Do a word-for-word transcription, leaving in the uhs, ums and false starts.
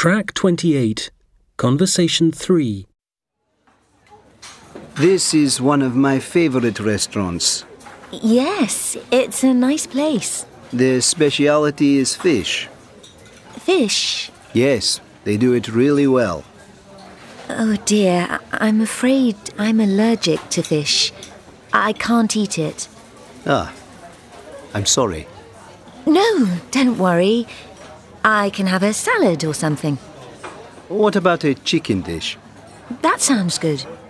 Track twenty-eight, Conversation three. This is one of my favorite restaurants. Yes, it's a nice place. Their speciality is fish. Fish? Yes, they do it really well. Oh dear, I- I'm afraid I'm allergic to fish. I can't eat it. Ah, I'm sorry. No, don't worry. I can have a salad or something. What about a chicken dish? That sounds good.